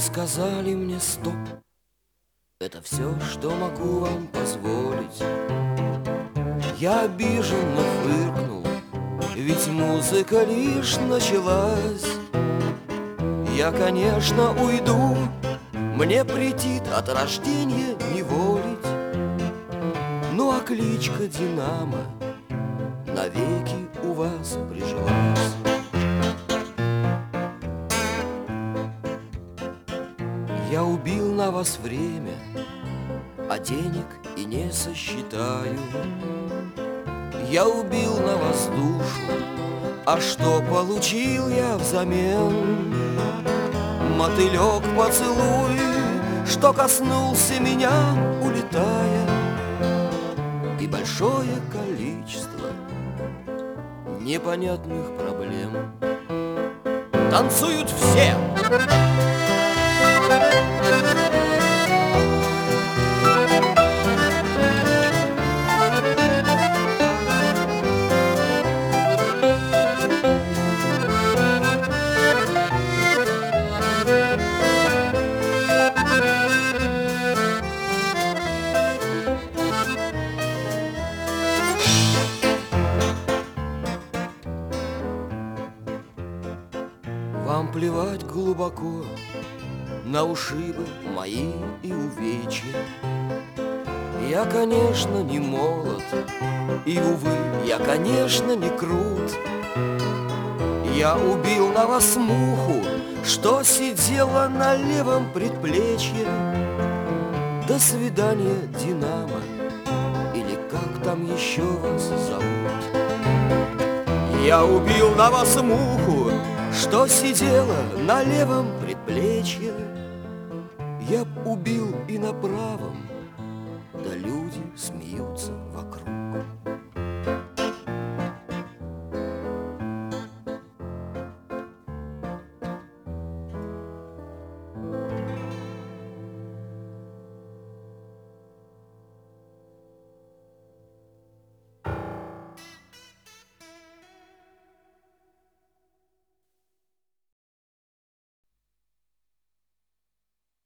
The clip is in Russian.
сказали мне стоп. Это все, что могу вам позволить. Я обиженно фыркнул, ведь музыка лишь началась. Я, конечно, уйду, мне претит от рождения неволить. Ну а кличка Динамо навеки у вас прижилась. Я убил на вас время, а денег и не сосчитаю. Я убил на вас душу, а что получил я взамен? Мотылек поцелуй, что коснулся меня, улетая, и большое количество непонятных проблем. Танцуют все! Вам плевать глубоко на ушибы мои и увечья. Я, конечно, не молод, и, увы, я, конечно, не крут. Я убил на вас муху, что сидела на левом предплечье. До свидания, Динамо, или как там еще вас зовут. Я убил на вас муху, что сидела на левом предплечье. Я б убил и на правом, да люди смеются вокруг.